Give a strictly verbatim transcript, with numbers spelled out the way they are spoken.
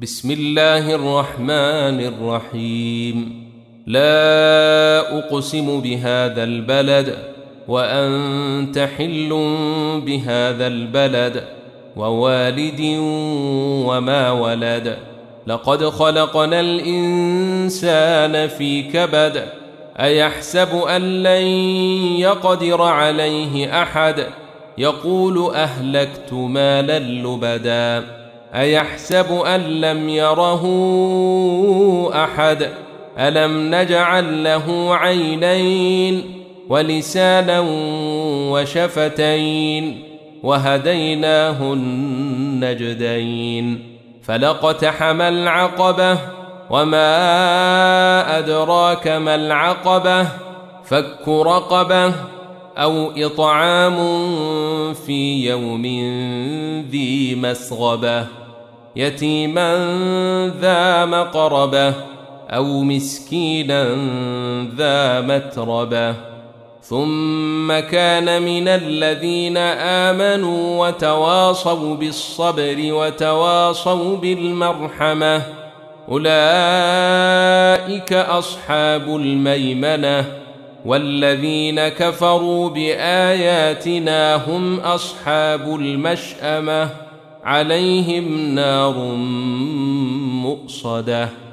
بسم الله الرحمن الرحيم. لا أقسم بهذا البلد وأنت حل بهذا البلد ووالد وما ولد. لقد خلقنا الإنسان في كبد. أيحسب أن لن يقدر عليه أحد. يقول أهلكت مالا لبدا. أيحسب أن لم يره أحد. ألم نجعل له عينين ولسانا وشفتين وهديناه النجدين. فلاقتحم العقبة وما أدراك ما العقبة. فك رقبة أو إطعام في يوم ذي مسغبة يتيما ذا مقربة أو مسكينا ذا متربة. ثم كان من الذين آمنوا وتواصوا بالصبر وتواصوا بالمرحمة أولئك أصحاب الميمنة. والذين كفروا بآياتنا هم أصحاب المشأمة عليهم نار مؤصدة.